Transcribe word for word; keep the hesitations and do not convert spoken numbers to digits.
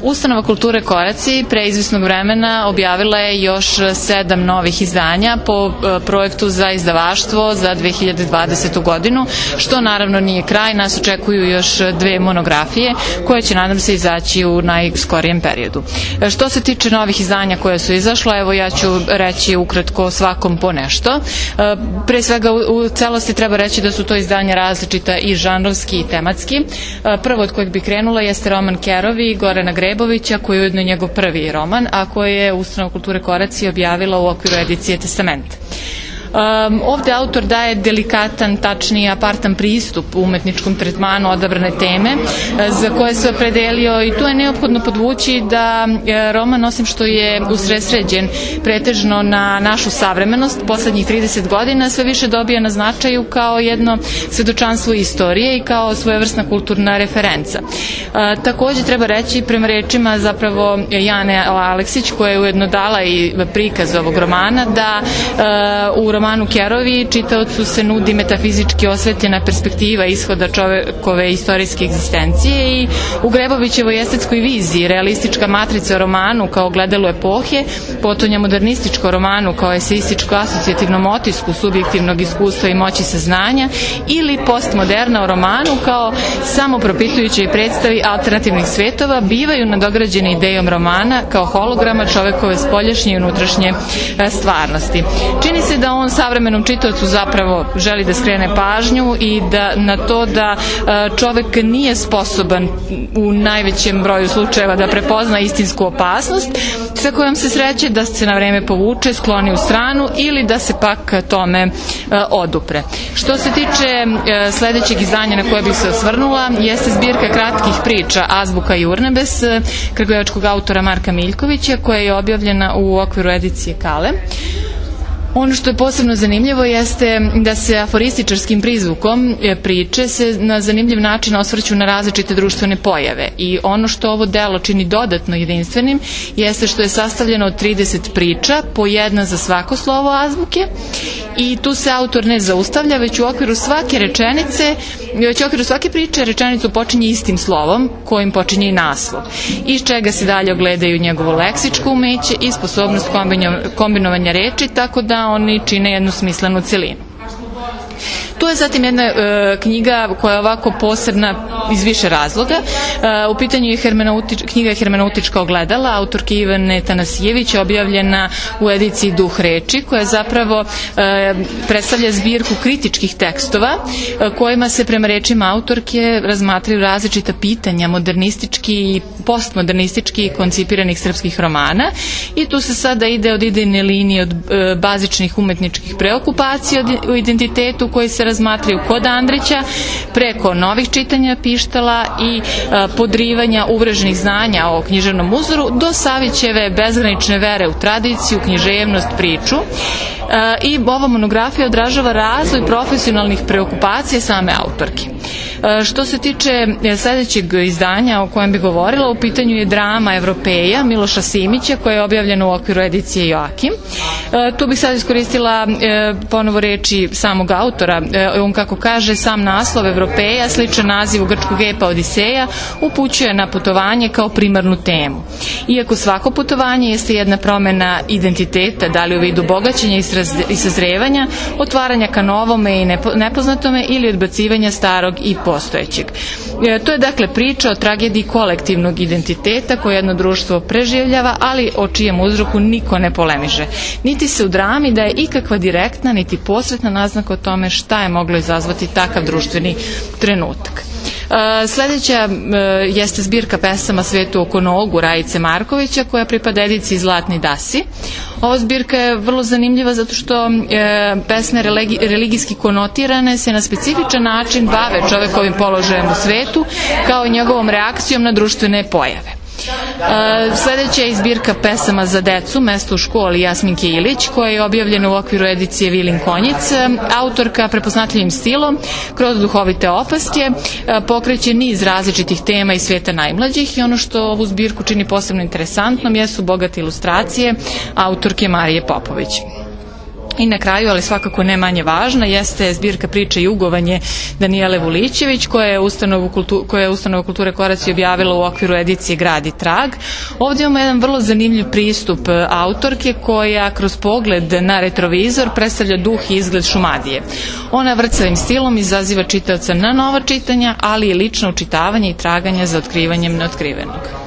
Ustanova kulture Koraci pre izvisnog vremena objavila je još sedam novih izdanja po projektu za izdavaštvo za dve hiljade dvadesetu godinu, što naravno nije kraj, nas očekuju još dve monografije koje će, nadam se, izaći u najskorijem periodu. Što se tiče novih izdanja koja su izašla, evo ja ću reći ukratko svakom po nešto. Pre svega u celosti treba reći da su to izdanja različita i žanrovski i tematski. Prvo od kojeg bi krenula jeste roman Kerovi Gorana Grebovića, koji je ujedno njegov prvi roman, a koji je Ustanova kulture Koraci objavila u okviru edicije Testament. Um, ovde autor daje delikatan, tačni, apartan pristup u umetničkom tretmanu odabrane teme za koje se opredelio, i tu je neophodno podvući da roman, osim što je usredsređen pretežno na našu savremenost poslednjih trideset godina, sve više dobija na značaju kao jedno svedočanstvo istorije i kao svojevrsna kulturna referenca. Uh, takođe treba reći, prema rečima zapravo Jane Aleksić, koja je ujedno dala i prikaz ovog romana, da uh, u romanu romanu Kerovi čitaocu se nudi metafizički osvetljena perspektiva ishoda čovekove istorijske egzistencije, i u Grebovićevoj estetskoj viziji realistička matrica o romanu kao gledalo epohe potonja modernističko romanu kao eseističko-asocijativnom otisku subjektivnog iskustva i moći saznanja, ili postmoderna o romanu kao samopropitujućoj predstavi alternativnih svetova, bivaju nadograđene idejom romana kao holograma čovekove spoljašnje i unutrašnje stvarnosti. Čini se da on savremenom čitaocu zapravo želi da skrene pažnju i da na to da čovek nije sposoban u najvećem broju slučajeva da prepozna istinsku opasnost sa kojom se sreće, da se na vreme povuče, skloni u stranu ili da se pak tome odupre. Što se tiče sledećeg izdanja na koje bih se osvrnula, jeste zbirka kratkih priča Azbuka i Urnebes kragujevačkog autora Marka Miljkovića, koja je objavljena u okviru edicije Kale. Ono što je posebno zanimljivo jeste da se aforističarskim prizvukom priče se na zanimljiv način osvrću na različite društvene pojave, i ono što ovo delo čini dodatno jedinstvenim jeste što je sastavljeno od trideset priča, po jedna za svako slovo azbuke, i tu se autor ne zaustavlja, već u okviru svake rečenice, već u okviru svake priče rečenicu počinje istim slovom kojim počinje i naslov, iz čega se dalje ogledaju njegovo leksičko umeće i sposobnost kombinovanja reči, tako da oni čine jednu smislenu celinu. Tu je zatim jedna e, knjiga koja je ovako posebna iz više razloga. E, u pitanju je hermeneutič, knjiga Hermeneutička ogledala, autorke Ivane Tanasijević, objavljena u ediciji Duh reči, koja zapravo e, predstavlja zbirku kritičkih tekstova e, kojima se prema rečima autorke razmatraju različita pitanja modernistički i postmodernistički koncipiranih srpskih romana, i tu se sada ide od idejne linije od e, bazičnih umetničkih preokupacija u identitetu koji se razmatraju kod Andrića, preko novih čitanja Pištala i a, podrivanja uvreženih znanja o književnom uzoru, do Savićeve bezgranične vere u tradiciju, književnost, priču. A, i ova monografija odražava razvoj profesionalnih preokupacija same autorke. A, što se tiče sledećeg izdanja o kojem bi govorila, u pitanju je drama Evropeja Miloša Simića, koja je objavljena u okviru edicije Joakim. A, tu bih sad iskoristila e, ponovo reči samog autora. E, on, kako kaže, sam naslov Evropeja, sličan nazivu grčkog epa Odiseja, upućuje na putovanje kao primarnu temu. Iako svako putovanje jeste jedna promena identiteta, da li u vidu bogaćenja i sazrevanja, otvaranja ka novome i nepoznatome ili odbacivanja starog i postojećeg. E, to je dakle priča o tragediji kolektivnog identiteta koje jedno društvo preživljava, ali o čijem uzroku niko ne polemiže. Niti se u drami daje ikakva direktna, niti posvetna naznaka o tome šta je moglo izazvati takav društveni trenutak. Uh, sledeća uh, jeste zbirka pesama Svetu oko nogu Rajice Markovića, koja pripada ediciji Zlatni dasi. Ova zbirka je vrlo zanimljiva zato što e, pesme religi, religijski konotirane se na specifičan način bave čovekovim položajem u svetu, kao i njegovom reakcijom na društvene pojave. Uh, sledeća je zbirka pesama za decu Mesto u školi Jasminke Ilić, koja je objavljena u okviru edicije Vilin Konjic. Autorka prepoznatljivim stilom kroz duhovite opaske uh, pokreće niz različitih tema iz sveta najmlađih, i ono što ovu zbirku čini posebno interesantnom jesu bogate ilustracije autorke Marije Popović. I na kraju, ali svakako ne manje važna, jeste zbirka priče i ugovanje Danijele Vulićević, koja je Ustanova kulture, koja je Ustanova kulture Koraci objavila u okviru edicije Grad i trag. Ovdje imamo jedan vrlo zanimljiv pristup autorke koja kroz pogled na retrovizor predstavlja duh i izgled Šumadije. Ona vrcavim stilom izaziva čitaoca na nova čitanja, ali i lično učitavanje i traganje za otkrivanjem neotkrivenog.